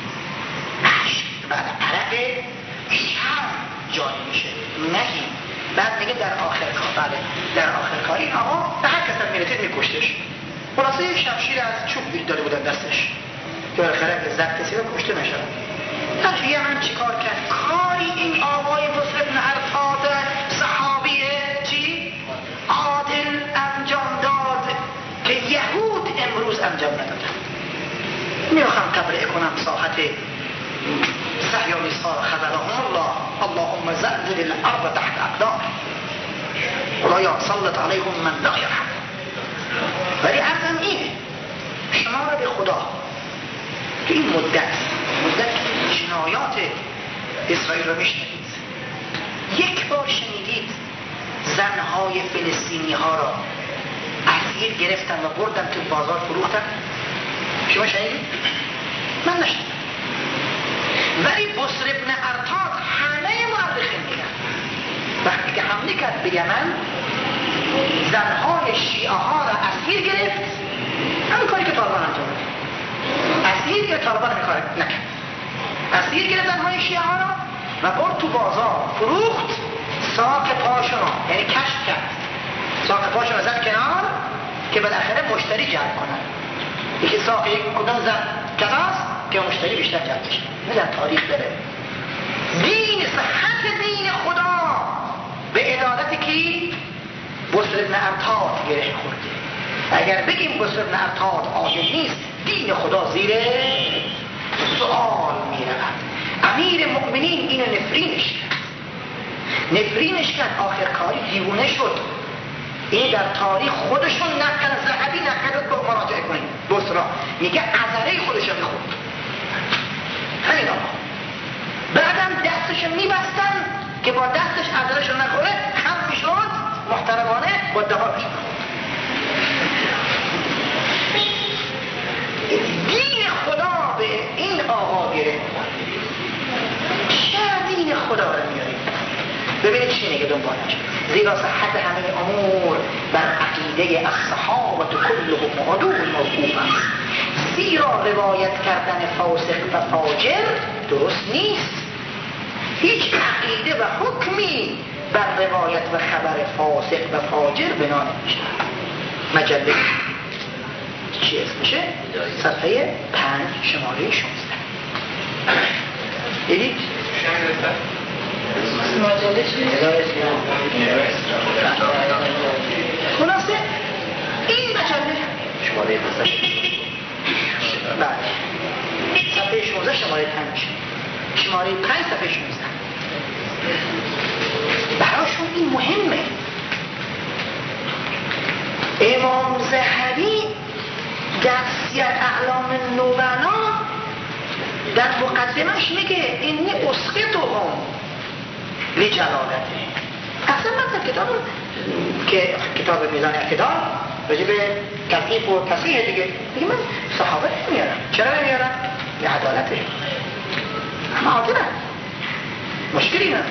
بعد عرق شرم جاری میشه. نگیم بعد میگه در آخر کار، بله در آخر کار این آقا به هر کس میرسید میکشتش. خلاصه یک شمشیر از چوب داده بودن دستش که بالاخره زد کسی رو کشته نشد. در یمن چی کار کرد؟ کاری این آقای بصر بن ارطاد صحابی چی؟ عادل انجام داد که یهود امروز انجام ندادن. میخوام تبرئه کنم ساحت صهیونی سال خذلهم الله، اللهم زلزل الارض تحت اقدام ولا یسلط علیهم من لا یرحم. ولی عرضم اینه شما را به خدا که این مدت جنایات اسرائیل را میشنید، یک بار شنیدید زنهای فلسطینی ها را اسیر گرفتن و بردن تو بازار فروختن؟ شما شنیدید؟ من نشنیدم. ولی بصر بن ارطاد همه مورخین میگن وقتی که حمله کرد به یمن زنهای شیعه ها را اسیر گرفت، همین کاری که طالبان انجام داد. اسیر گرفت، طالبان میخواد نکرد، اسیر گرفت زنهای شیعه ها را و برد تو بازار فروخت، ساق پاشون را یعنی کشف کرد، ساق پاشون را زد کنار که بالاخره مشتری جلب کنن. یکی ساق یک کدوم زد کلاس که مشتری بیشتر جلب بشه. نه در تاریخ داره دین، صحت دین خدا به عدالت کی؟ بصر بن ارطاد گره خورده. اگر بگیم بصر بن ارطاد عادل نیست، دین خدا زیر سؤال میرود. امیر مؤمنین اینو نفرینش کرد، آخر کاری دیوونه شد. این در تاریخ خودشون نقل ذهبی نقل رو مراجعه کنید. بصرا میگه عذره خودشون میخورد. همین آقا بعدم دستشون میبستن که با دستش عذرهشون نخوره، خم میشد محترمانه با دهانشون. دین خدا به این آقا گره. چه دین خدا رو میاریم؟ ببینید چی میگه دنبالش. زیرا صحت همه امور بر عقیده الصحابه کلهم عدو موقوف است. زیرا روایت کردن فاسق و فاجر درست نیست. هیچ عقیده و حکمی بر روایت و خبر فاسق و فاجر بنا نمیشه. مجله چی اسمشه؟ صفحه 5 شماره 16. دیدید؟ مجله چی؟ خلاصه این مجله شماره 5 صفحه 16 شماره 5 شماره 5 صفحه 16 براشون این مهمه. امام ذهبی در سیر اعلام نوبلا در مقدمش میگه اینی اسقطهم لجلالته. اصلا مثلا کتاب میزان اعتدال راجع به تضعیف و تصحیح دیگه میگه من صحابه نمیارم. چرا نمیارم؟ به عدالته. اما عادلم، مشکلی ندارم.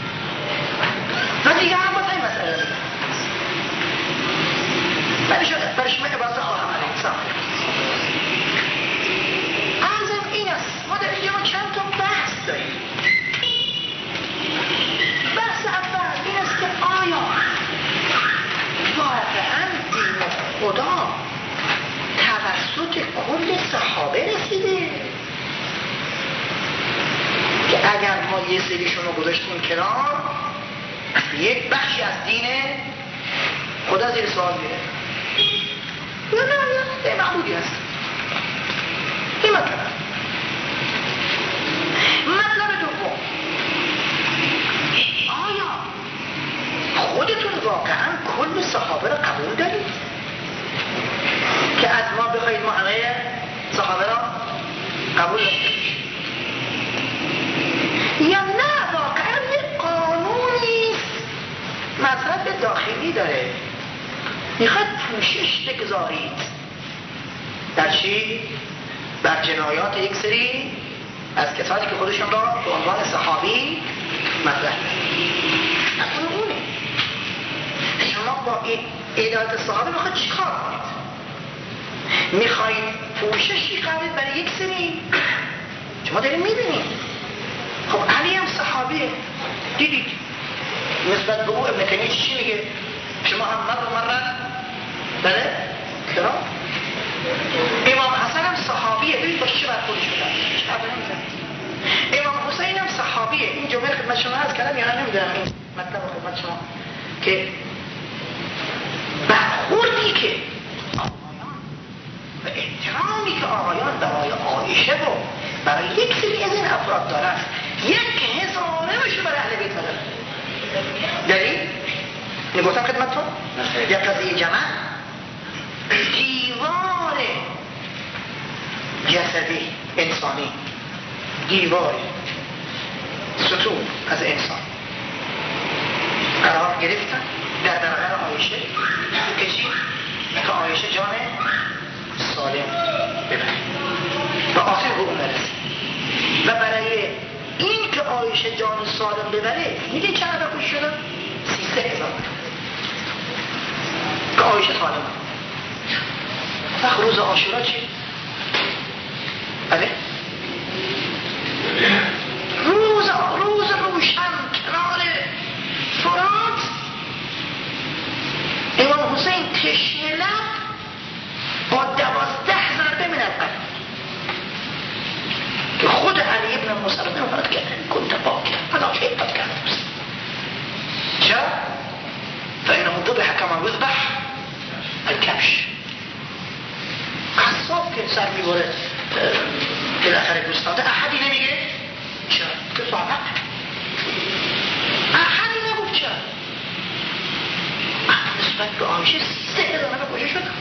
و دیگه هم باز این مسئله میگه برش من عبارت خواهم علیه ساخت. عرضم این است ما در اینجا چند تا بحث داریم. بحث اول این است که آیا واقعا دین خدا توسط کل صحابه رسیده که اگر ما یه سریشون رو گذاشتیم کنار یک بخشی از دین خدا زیر سوال میره؟ یا نه یه معبودی هست. این مطلب دوم، آیا خودتون واقعا کل صحابه رو قبول دارید که از ما بخواید ما همه صحابه را قبول دارید؟ یا نه واقعا یه قانونی مطلب داخلی داره میخواد پوشش بگذارید در چی؟ بر جنایات یک سری از کسانی که خودشون را به عنوان صحابی مطرح اصلا اونه. شما با عدالت صحابه میخواید چی کار کنید؟ میخواید پوششی قرارید برای یک سری؟ شما دارید میبینید خب علی هم صحابیه، دیدید نسبت به او ابن تیمیه چی میگه؟ شما هم مرد بله؟ کرام امام حسن هم صحابیه، ببین باشه چه برخوردی شدن چه برخوردی نمیزنه. امام حسین هم صحابیه. این جمعه خدمت شما هست کردم یا نمیدونم این مطلب خدمت شما که برخوردی که آقایان و احترامی که آقایان برای عایشه و برای یک سری از این افراد دارن 1000 بشه برای اهل بیت دارن. دلیل؟ نگفتم خدمتتون یک قضیه جمع دیوار جسدی انسانی، دیوار ستون از انسان قرار گرفتن در برابر عایشه که چی؟ که عایشه جان سالم ببره و آخر به اون نرسید و برای این که عایشه جان سالم ببره میگه چند نفر کشته شدن؟ 13,000 که عایشه سالم وقت روز عاشورا چی؟ بله؟ روز روشن کنار فرات امام حسین تشنه لب با 12 ضربه می‌نزد که خود علی ابن موسی رو نفرد کرد کنت باکر فلا شیء قد کرد چرا؟ فإنه ذبح كما يذبح الكبش قصاب که سر میبره بالاخره گوسفنده احدی نمیگه چرا؟ که صحبت احدی نگفت چرا؟ نسبت به عایشه 13,000 نفر کشته شد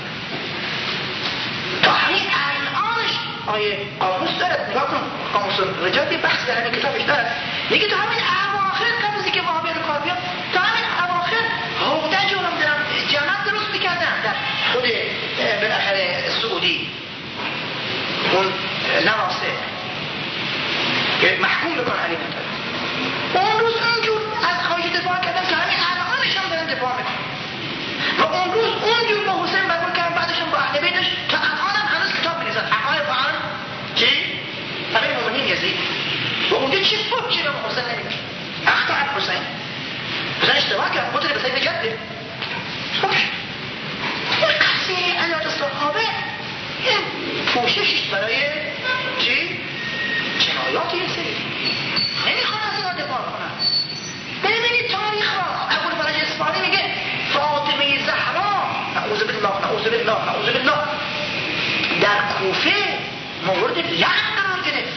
تا همین الانش آیه قاموس دارد. نگاه کن قاموس رجال یه بحث در همین کتابش دارد میگه تا همین اواخر قبل از اینکه وهابیان کار بیان تا همین اواخر هودج رو نمیدونم جماعت درست میکردن در خود بالاخره سعودی اون نواسه که محکوم بکن علی منطقه اون روز اونجور از خواهش دفاع کردن که همین الانش هم دارن دفاع میکنن و اون روز اونجور با حسین برگون کردن بعدش هم با اهل بیتش تا الان هم هنوز کتاب می‌نویسن حقایق فعلا چی؟ امیر مومنین یزید و اونجا چی فکر چی به حسین نمیگه اخطاء حسین اشتباه کرد قتل به سید جده فکر یک قصیه علیات صحابه یه پوششش برای چی؟ جنایات یه سری نمیخوان از اینا دفاع کنن. ببینید تاریخ را ابوالفرج اصفهانی میگه فاطمه زهرا نعوذ بالله در کوفه مورد لعن قرار گرفت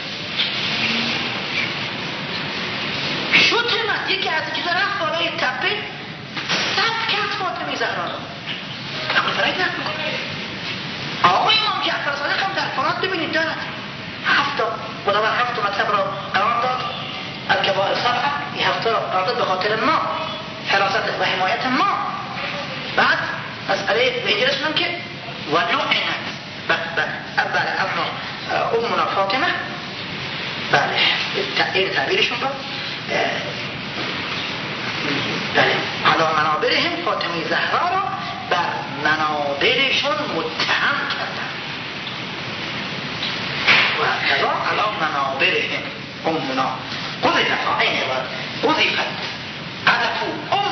شتمت یکی از چیزا رفت بالای تپه سب کرد فاطمه زهرا ابوالفرج نقل میکنه آقای امام جعفر صادق هم در فرات ببینید دارد 7 مطلب را قرار داد الکبائر 7 این 7 را قرار داد به خاطر ما حراست و حمایت ما. بعد مسئله به اینجا رسیدم که ولعنت بله اما امنا فاطمه بله این تعبیرشون را بله علا منابرهم فاطمه زهرا را بر منابرشون متهم کردن و کذا علا منابرهم امنا قذفت آینه و قذفت قذفو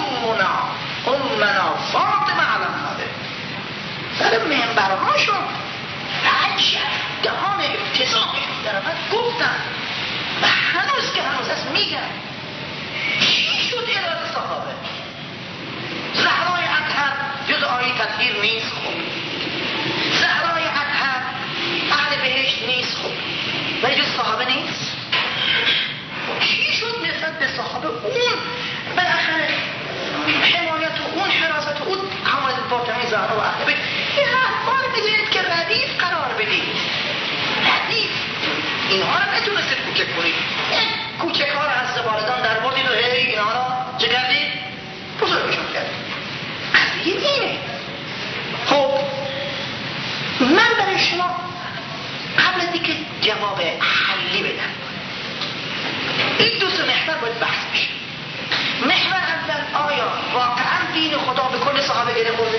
امنا فاطمه علا منابر سر منبرهاشون عجب دهان افتضاحشون در آمد گفتن و هنوز که هنوز هست میگن چی شد اراد صحابه؟ زهرای اطهر جز آیه تطهیر نیست خوب زهرای اطهر اهل بهشت نیست خوب ولی جز صحابه نیست. چی شد نسبت به صحابه اون بالاخره حمایت و اون حراست و اون حمایت فاطمه زهرا و اهل بیت این اخبار میدونید که ردیف قرار بدید ردیف اینها رو نتونستید کوچک کنید یک کوچک ها رو از زبالدان در بردید و اینها رو چه کردید؟ بزرگشون کردید. قضیه اینه. خب من برای شما قبل از اینکه جواب حلی بدم این دو سه محور باید بحث بشه. محور اول آیا واقعا دین خدا به کل صحابه گره خورده؟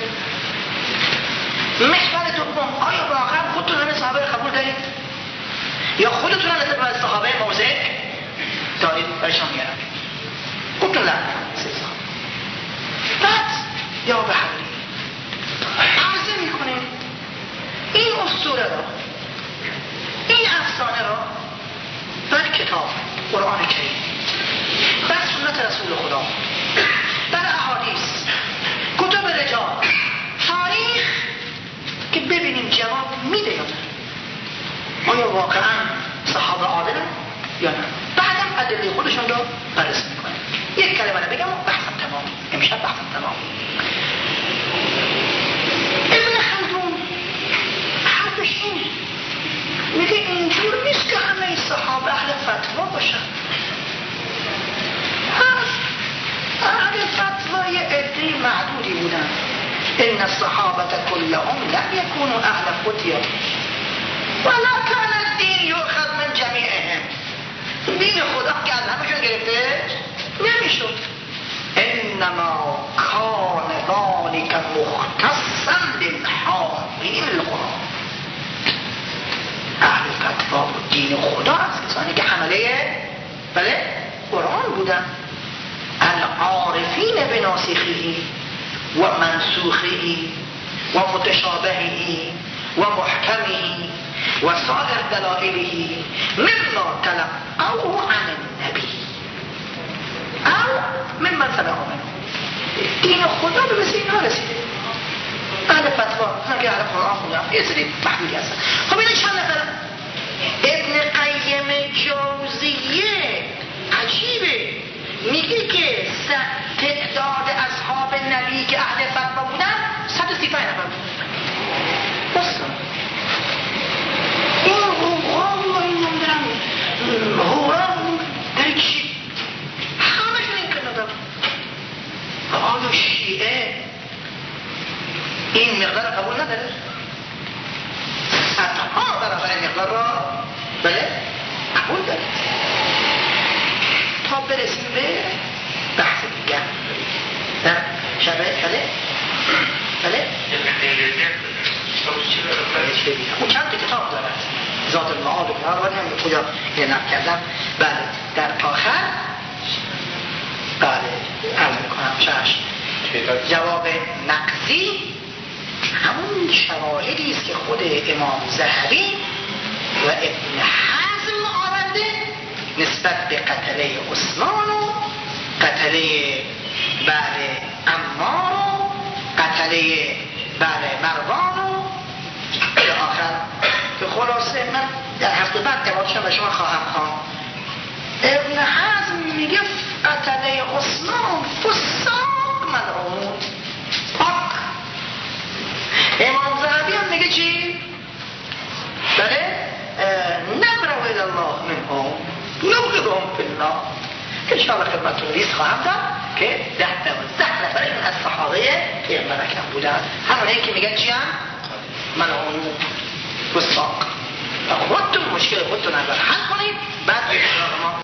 محور دوم آیا واقعا خودتون همه صحابه رو قبول دارید؟ یا خودتون هم نسبت به صحابه موضع دارید؟ برشان میارم خودتون لعنت امشب بحث تمام. ابن خلدون حرفش اینه، میگه اینجور نیست که همه صحابه اهل فتوا باشن. اهل فتوا یه عده معدودی بودن. ان الصحابه كلهم لم يكونوا اهل فتيا ولا كان الدين يؤخذ من جميعهم. دین خدا که از همشون گرفته نمیشد. انما كان ذلك مختصا للحاملين القرآن. اهل فتوا و دین خدا از کسانی که حمله قرآن بودن، العارفین بناسخه و منسوخه و متشابهه و محکمه و سائر دلائله مما تلقوه عن النبی او ممن سمعه منه. دین خدا به مثل اینها رسیده. اهل فتوا که اهل قرآن بودن یه سری محدودی هستن. خب اینه چند نفر؟ ابن قیم جوزیه عجیبه، میگه که تعداد اصحاب نبی که اهل فتوا بودن 135 نفر بود. بسا این روغان و این نمیدونم هوران در چی همشون این کنه دارم. آیا شیعه این مقدار قبول نداره؟ صدها برابر این مقدار را بله قبول داره. تا برسیم به بحث دیگر در شبه بله اون چند کتاب دارد ذات المعاد و کنار ولی هم به کجا نقل کردم. بله در آخر بله عرض میکنم چشم جواب نقضی همون شواهدی است که خود امام ذهبی و ابن حزم آورده نسبت به قتله عثمان و قتله بله عمار و قتله بله مروان و به آخر که خلاصه من در هفته بعد دواتشم به شما خواهم خواند. ابن حزم میگه قتله عثمان فساق ملعون پاک. امام ذهبی هم میگه چی؟ بله نبرو الى الله منهم نبغضهم فی النار. انشاءالله خدمتتون لیست خواهم داد که 10 نفر این از صحابه پیغمبر اکرم بودن، همونایی که میگن چی هم؟ ملعونون فساق. خودتون مشکل خودتون اول حل کنید بعد به ما